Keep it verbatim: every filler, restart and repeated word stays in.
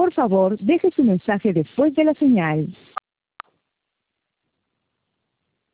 Por favor, deje su mensaje después de la señal.